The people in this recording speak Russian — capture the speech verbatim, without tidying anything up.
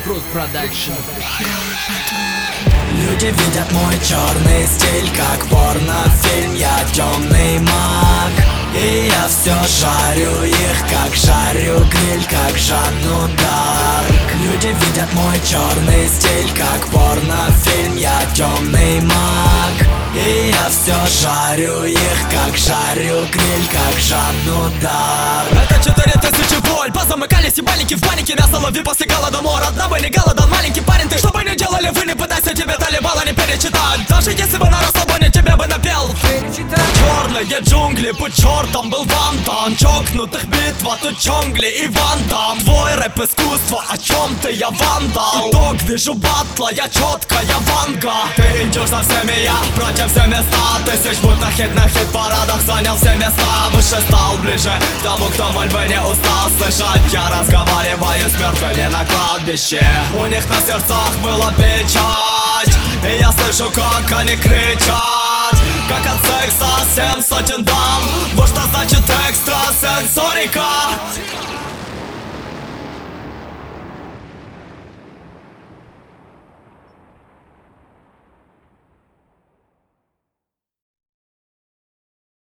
Спрут Продакшн. Люди видят мой черный стиль, как порнофильм. Я темный маг, и я все жарю их, как жарю гриль, как Жанну Дарк. Люди видят мой черный стиль, как порнофильм. Я темный маг, и я все жарю их, как жарю гриль, как Жанну Дарк. Это четыре тысячи боль, позамыкались ебальники в панике. Мясо лови после голодомора, одного не голодан, маленький парень. Ты что бы ни делали, вы не пытайся, тебе талибала не перечитать. Даже если бы на расслабоне тебе бы напел черные джунгли, по чертам был вантан. Чокнутых битва, тут джунгли и вантам. Твой рэп искусство, о чем ты, я вандал. Итог вижу батла, я четко, я ванга. Ты идешь со всеми, я против все места. Тысяч будто хит на хит-парадах занял все места. Выше стал ближе к тому, кто мольбы не устал слышать. Я разговариваю с мертвыми на кладбище. У них на сердцах была печать, и я слышу, как они кричат, как отцы